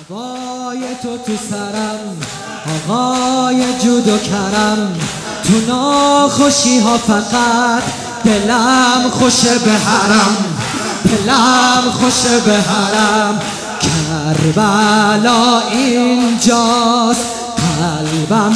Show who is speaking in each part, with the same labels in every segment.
Speaker 1: هوای تو سرم، آقای جود و کرم، تو ناخوشی ها فقط دلم خوشه به حرم، دلم خوشه به حرم. کربلا اینجاست، قلبم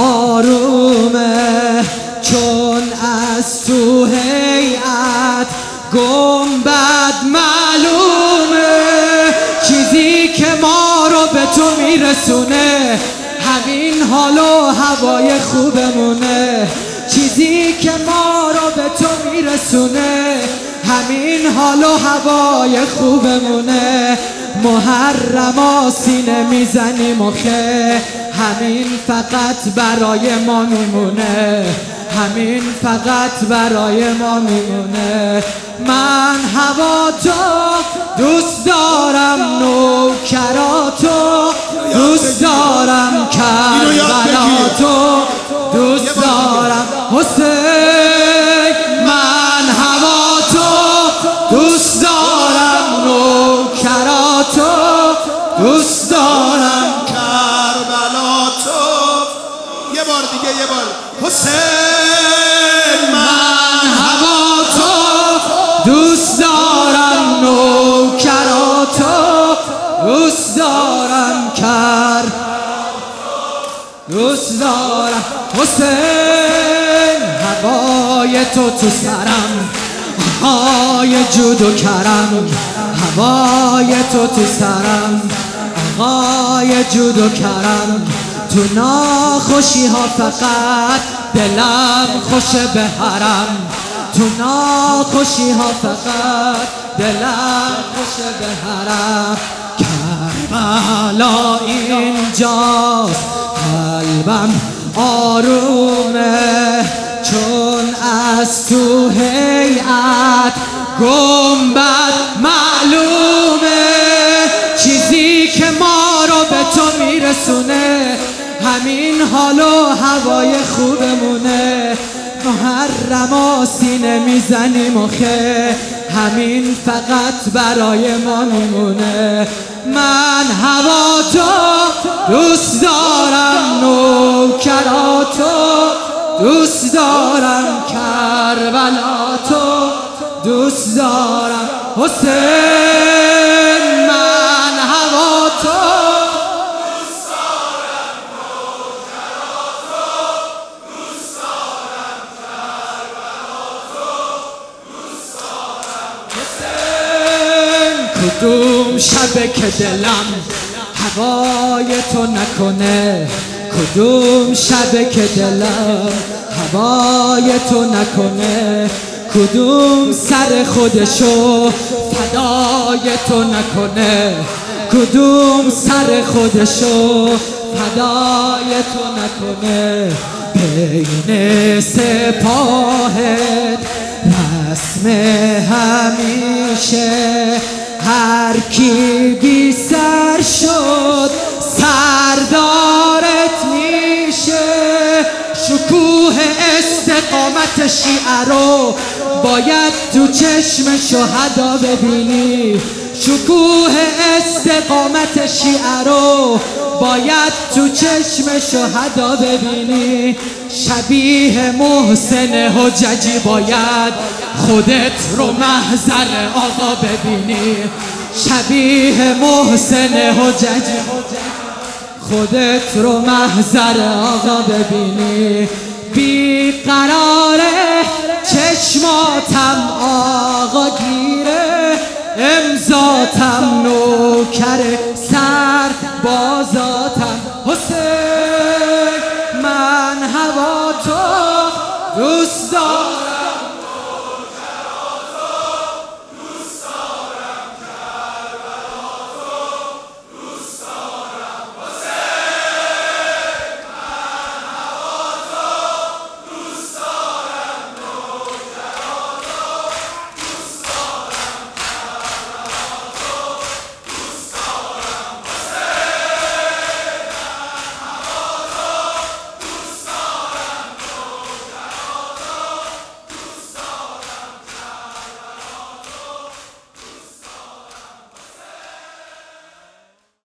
Speaker 1: آرومه، چون از تو هیئت گنبد معلومه. چیزی که ما رو به تو میرسونه همین حال و هوای خوبمونه. چیزی که ما رو به تو میرسونه همین حال و هوای خوبمونه. محرما سینه میزنیم و خه، همین فقط برای ما میمونه، همین فقط برای ما میمونه. من هوا تو دوست دارم، نوکراتو دوست دارم، کربلا تو دوست دارم، حسین. من هوا تو دوست دارم، نوکراتو دوست دارم،
Speaker 2: کربلا تو. یه بار دیگه، یه بار حسین.
Speaker 1: من هوا تو دوست دارم، نوکراتو دوست دارم، دوست دارم، حسین. هوای تو سرم، آقای جود و کرم، هوای تو سرم، آقای جود و کرم، تو ناخوشی ها فقط دلم خوشه به حرم، تو ناخوشی ها فقط دلم خوشه به حرم. کربلا اینجاست، قلبم آرومه، چون از تو هیئت گنبد معلومه. چیزی که ما رو به تو میرسونه همین حال و هوای خوبمونه. محرما سینه میزنیم و خه، همین فقط برای ما میمونه. من هوا تو دوست دارم، نوکراتو دوست دارم، کربلا تو دوست دارم، حسین. من هوا تو
Speaker 2: دوست دارم، نوکراتو دوست دارم، کربلا تو دوست دارم،
Speaker 1: حسین. کدوم شبه که دلم هوای تو نکنه، کدوم شبه که دلم هوای تو نکنه، کدوم سر خودشو فدای تو نکنه، کدوم سر خودشو فدای تو نکنه. بین سپاهت رسم همیشه، هر کی بی سر شد سردارت میشه. شکوه استقامت شیعه رو باید تو چشم شهدا ببینی، شکوه استقامت شیعه رو باید تو چشم شهدا ببینی. شبیه محسن حججی باید خودت رو محضر آقا ببینی، شبیه محسن حججی خودت رو محضر آقا ببینی. بیقراره چشماتم آقا گیره، امضاتم نوکره